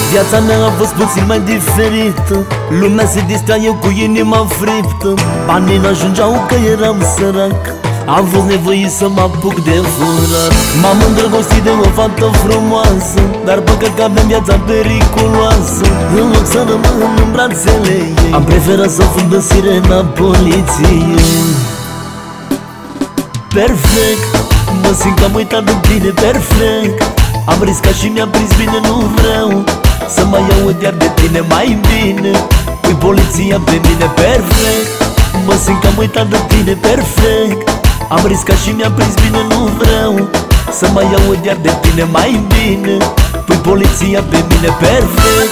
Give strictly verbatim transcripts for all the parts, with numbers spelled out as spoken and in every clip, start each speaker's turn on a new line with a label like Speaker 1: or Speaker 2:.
Speaker 1: Viața mea a fost puțin mai diferită. Lumea se distra, eu cu inima friptă. Banii n-ajungeau că eram sărac. Am fost nevoit să mă apuc de furat. M-am îndrăgostit de o fată frumoasă, dar păcat că avem viața periculoasă. În loc să rămân în brațele ei, am preferat să fundă sirena poliției. Perfect, mă simt că am uitat de tine, perfect. Am riscat și mi-a prins bine, nu vreau să mai aud iar de tine, mai bine pui poliția pe mine, perfect. Mă simt că am uitat de tine, perfect. Am riscat și mi-a prins bine, nu vreau să mai aud iar de tine, mai bine pui poliția pe mine, perfect.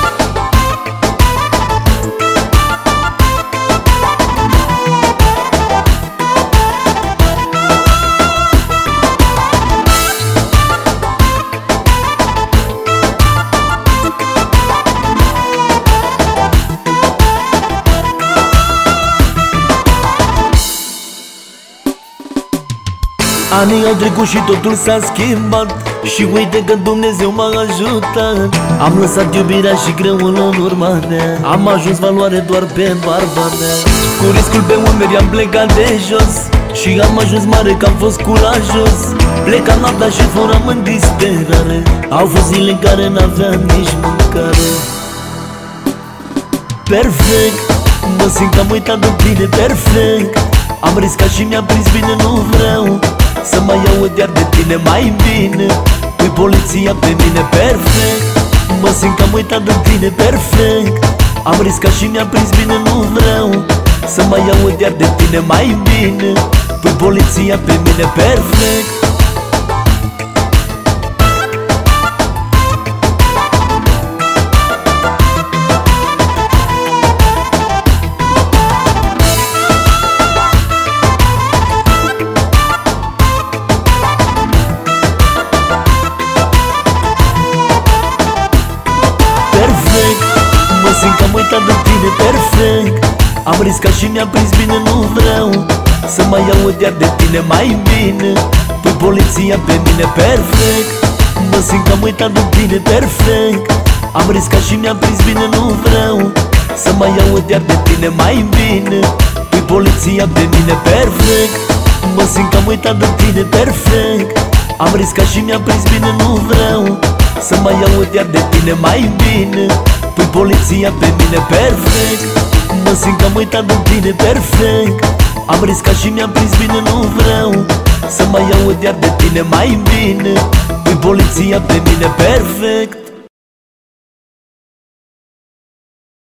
Speaker 1: Anii au trecut și totul s-a schimbat, și uite că Dumnezeu m-a ajutat. Am lăsat iubirea și greul în urma mea, am ajuns valoare doar pe barba mea. Cu riscul pe umeri am plecat de jos, și am ajuns mare că am fost curajos. Plecam noaptea și furam în disperare, au fost zile în care n-aveam nici mâncare. Perfect, mă simt că am uitat de tine, perfect. Am riscat și mi-a prins bine, nu vreau să mai aud iar de tine, mai bine pui poliția pe mine, perfect. Mă simt că am uitat de tine, perfect. Am riscat și mi-a prins bine, nu vreau să mai aud iar de tine, mai bine pui poliția pe mine, perfect. Mă simt că am uitat de tine, perfect. Am riscat și mi-a prins bine, nu vreau să mai aud iar de tine, mai bine pui poliția pe mine, perfect. Mă simt că am uitat de tine, perfect. Am riscat și mi-a prins bine, nu vreau să mai aud iar de tine, mai bine pui poliția pe mine, perfect. Mă simt că am uitat de tine, perfect. Am riscat și mi-a prins bine, nu vreau să mai aud iar de tine, mai bine pui poliția pe mine, perfect. Mă simt că am uitat de tine, perfect. Am riscat și mi-a prins bine, nu vreau să mai aud iar de tine, mai bine pui poliția pe mine, perfect.